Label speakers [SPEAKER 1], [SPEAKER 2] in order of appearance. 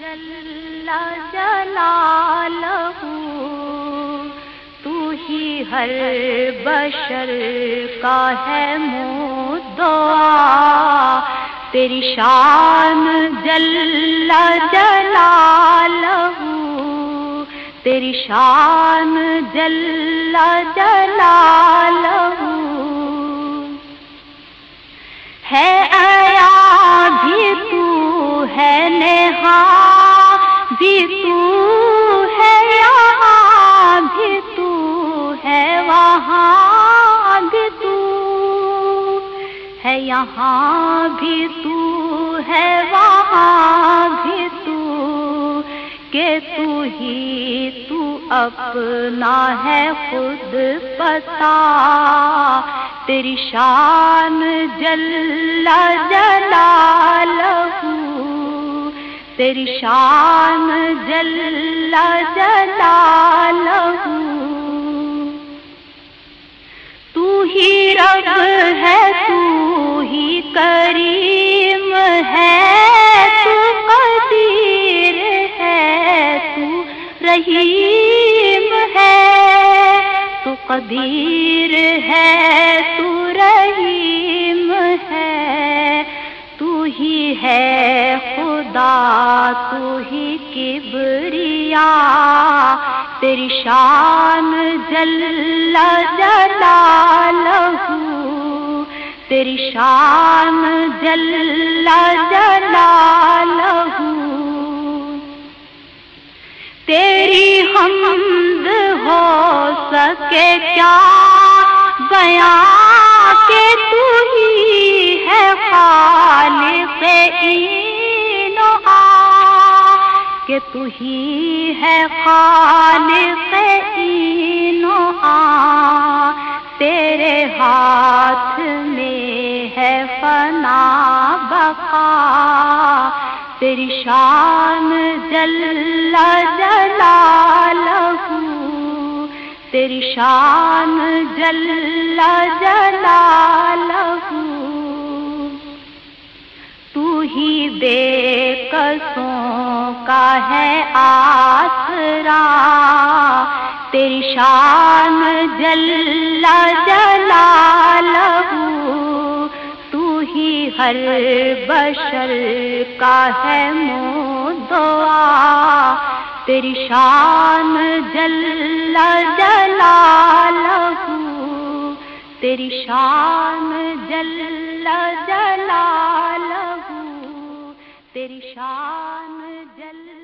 [SPEAKER 1] جل جلالہ تو ہی ہر بشر کا ہے مدعا، تیری شان جل جلالہ، تیری شان جل جلالہ ہے عیاں بھی تو ہے نہاں بھی تو ہے، یہاں بھی تو ہے وہاں بھی تو ہے، یہاں بھی تو ہے وہاں بھی تو، کہ تو ہی تو اپنا ہے خود پتا، تیری شان جل جلالہ، تیری شان جل جلالہ تو ہی رب ہے، تو ہی کریم ہے، تو قدیر ہے، تو رحیم ہے، تو قدیر ہے، تو رحیم ہے، تو ہی ہے خدا، تو ہی کبریا، تیری شان جل جلالہ، تیری شان جل جلالہ تیری حمد ہو سکے کیا بیان، کہ تو ہی ہے خالق این و آن، کہ تو ہی ہے خالق این و آن، تیرے ہاتھ میں ہے فنا بقا، تیری شان جل جلالہ، تیری شان جل جلالہ تو ہی بے کسوں کا ہے آسرا، تیری شان جل جلالہ تو ہی ہر بشر کا ہے مدعا، تیری شان جل جلالہ، تیری شان جل جلالہ، تیری شان جل